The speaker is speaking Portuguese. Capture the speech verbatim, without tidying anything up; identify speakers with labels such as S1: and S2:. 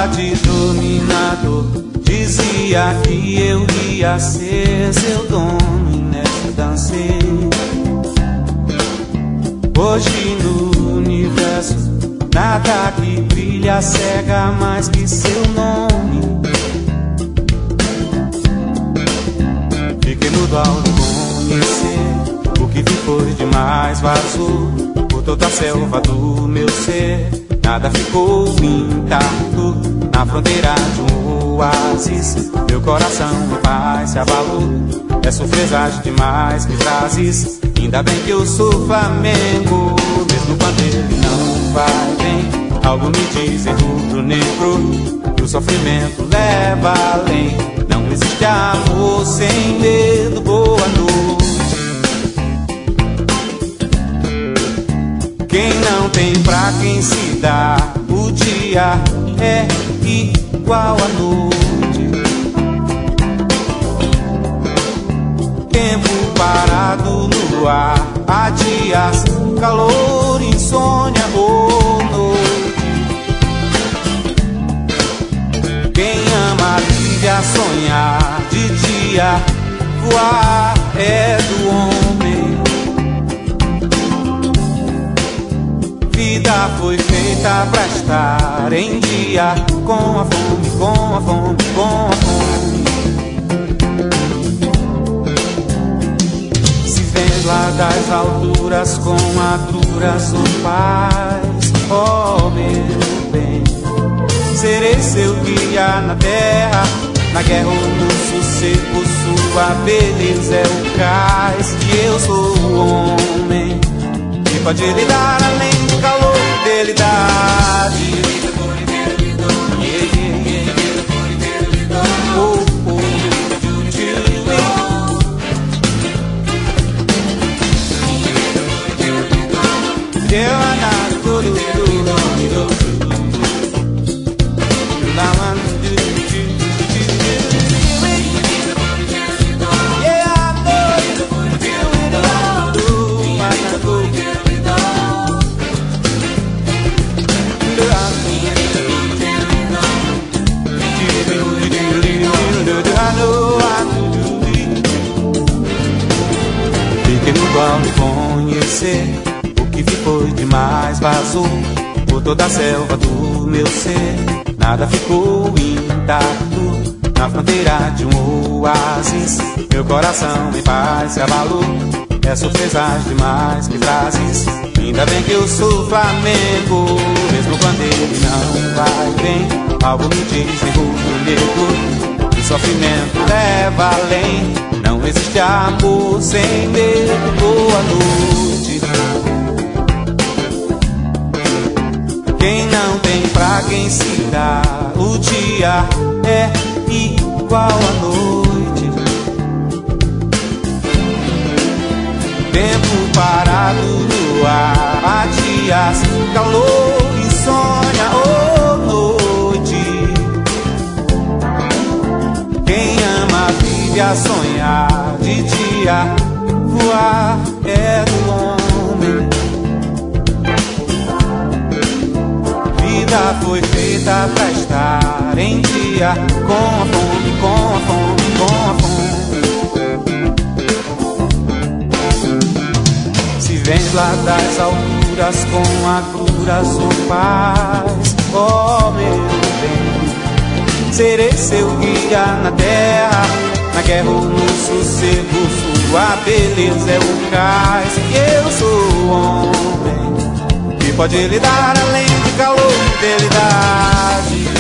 S1: de dominador. Dizia que eu ia ser seu dono e nessa dancei. Hoje no universo nada que brilha cega mais que seu nome. Fiquei mudo ao conhecer, o que vi foi demais, vazou por toda a selva do meu ser. Nada ficou intacto na fronteira de um oásis. Meu coração em paz se abalou, é surpresagem demais que trazes. Ainda bem que eu sou Flamengo, mesmo quando ele não vai bem. Algo me diz em rubro negro que o sofrimento leva além. Não existe amor sem medo. Boa noite. Quem não tem pra quem se dá, o dia é igual à noite. Tempo parado no ar, há dias, calor, insônia ou noite. Quem ama vive a sonhar, de dia voar é do homem. Vida foi feita pra estar em dia, com a fome, com a fome, com a fome. Se vendo lá das alturas com agruras ou paz, oh meu bem, serei seu guia na terra, na guerra ou no sossego. Sua beleza é o cais, e eu sou o homem que pode lhe dar além do calor dele dá. Oh, oh, eu ando tudo ao conhecer, o que vi foi demais, vazou por toda a selva do meu ser. Nada ficou intacto na fronteira de um oásis. Meu coração em paz se abalou, é surpresas demais que trazes. Ainda bem que eu sou Flamengo, mesmo quando ele não vai bem. Algo me diz em rubro negro que o sofrimento leva além. Não existe amor sem medo. Boa noite. Quem não tem pra quem se dá, o dia é igual à noite. Tempo parado no ar, há dias, calor, insônia ou noite. Quem ama vive a sonhar, de dia voar é do homem. Vida foi feita pra estar em dia, com a fome, com a fome, com a fome. Se vens lá das alturas com agruras ou paz, oh meu bem, serei seu guia na terra, na guerra ou no sossego. Sua beleza é o cais, e eu sou o homem que pode lhe dar além do calor dele dá.